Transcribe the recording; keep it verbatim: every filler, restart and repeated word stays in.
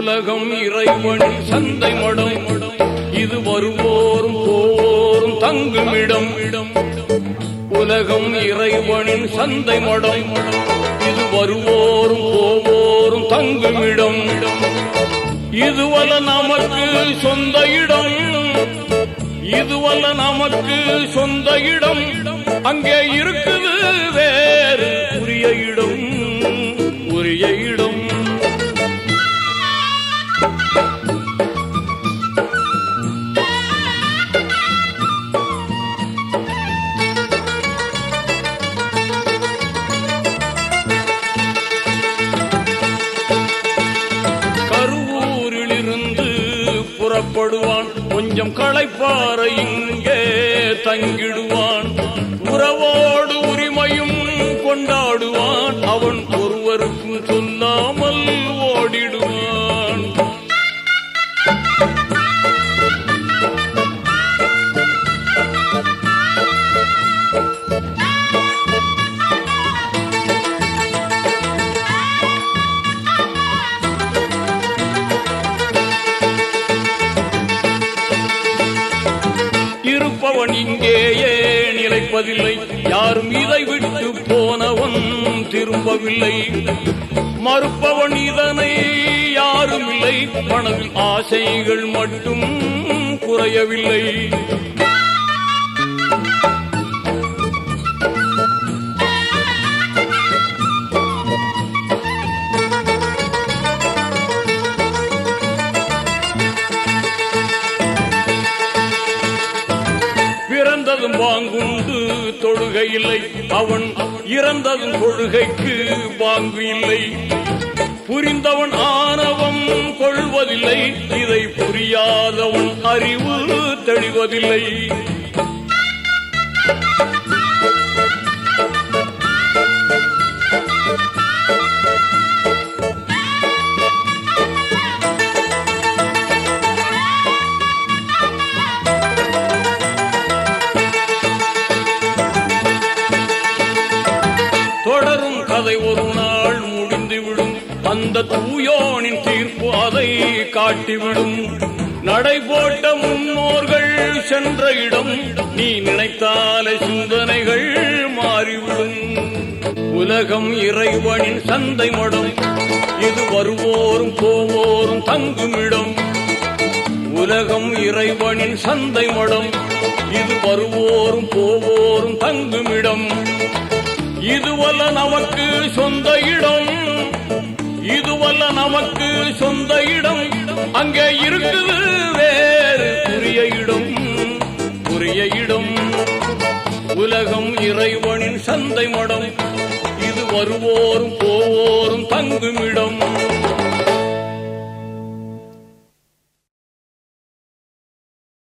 உலகம் இறைவனின் சந்தை மடம், இது வருவோரும் போவோரும் தங்குமிடம். உலகம் இறைவனின் சந்தை மடம், இது வருவோரும் போவோரும் தங்குமிடம். இதுவல்ல நமக்கு சொந்த இடம், இதுவல்ல நமக்கு சொந்த இடம், அங்கே இருக்குது வேறு உரிய இடம், உரிய இடம். கருவூரிலிருந்து புறப்படுவான், கொஞ்சம் களைப்பார இங்கே தங்கிடுவான். உறவோடு உரிமையும் கொண்டாடுவான், அவன் ஒருவருக்கும் சொல்லாமல் ஓடிடுவான். இருப்பவன் இங்கேயே நிலைப்பதில்லை, யாரும் இதை விட்டு போனவன் திரும்பவில்லை. மறுப்பவன் இதனை யாரும் இல்லை, மனதில் ஆசைகள் மட்டும் குறையவில்லை. பிறந்ததும் வாங்குண்டு தொழுகை இல்லை, அவன் இறந்ததும் கொள்கைக்கு வாங்கு இல்லை. புரிந்தவன் ஆணவம் கொள்வதில்லை, இதை புரியாதவன் அறிவு தெளிவதில்லை. தொடரும் கதை ஒரு நாள் முடிந்துவிடும், அந்த தூயோனின் தீர்ப்பு அதை காட்டிவிடும். நடை போட்ட முன்னோர்கள் சென்ற இடம், நீ நினைத்தாலே சிந்தனைகள் மாறிவிடும். உலகம் இறைவனின் சந்தை மடம், இது வருவோரும் போவோரும் தங்குமிடம். உலகம் இறைவனின் சந்தை மடம், இது வருவோரும் போவோரும் தங்குமிடம். இதுவல்ல நமக்கு சொந்த இடம், இதுவல்ல நமக்கு சொந்த இடம், அங்கே இருக்குது வேறு உரிய இடம், உரிய இடம். உலகம் இறைவனின் சந்தை மடம், இது வருவோரும்